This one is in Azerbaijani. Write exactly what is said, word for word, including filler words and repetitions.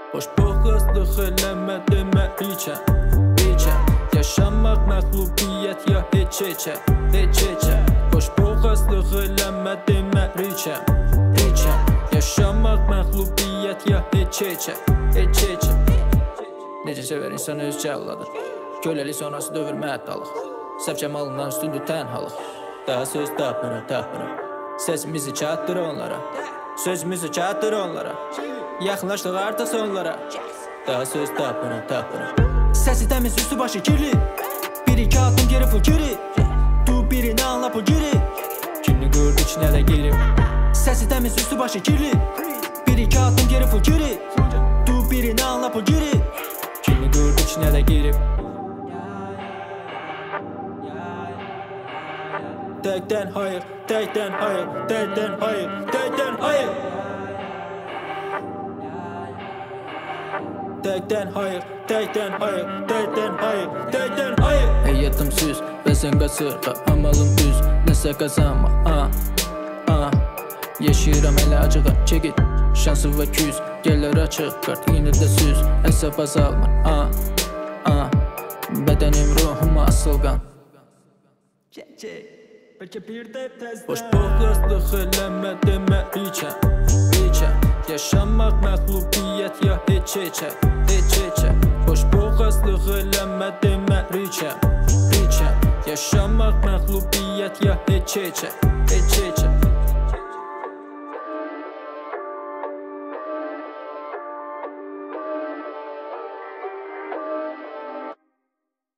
Boş boğazlıq eləmə demə içəm, içəm. Yaşamaq məxlubiyyət ya heç heçə, heç heçə. Boş boğazlıq eləmə demə içəm, içəm. Yaşamaq məxlubiyyət ya heç heçə, heç heçə. Necə sevər insan öz cəlladır, köləli sonrası dövür məddalıq. Səbkə malından üstündür tənhalıq. Daha söz tapmıram, tapmıram. Sesimizi çatdır onlara, sözümüzü çatdır onlara. Yaxınlaşdıq artıq sonlara. Daha söz tapmıram, tapmıram. Səsi təmiz üstü başı kirli, bir iki adım geri full geri. Du birini anla bu geri, kimini gördü içinə də girib. Səsi təmiz üstü başı kirli, bir iki adım geri full geri. Du birini anla bu geri, kimini gördü içinə də girib. Təkdən hayır, təkdən hayır, təkdən hayır, təkdən hayır. Təkdən hayır, təkdən hayır, təkdən hayır, təkdən hayır. Həyatım süz, bəzən qasırğa, amalım düz, nəsə qazanmaq, ah, ah. Yaşayıram elə acığa, çəkit, şansı və küz, gələr açıq, qart, yenə də süz, əsəb azalmır, ah, ah. Bədənim, ruhum asılqan. Boş boğazlıq eləmə demə içəm, içəm. Yaşamaq məxlubiyyət ya heç heçə, heç heçə. Boş boğazlıq eləmə demə içəm, içəm. Yaşamaq məxlubiyyət ya heç heçə, heç heçə.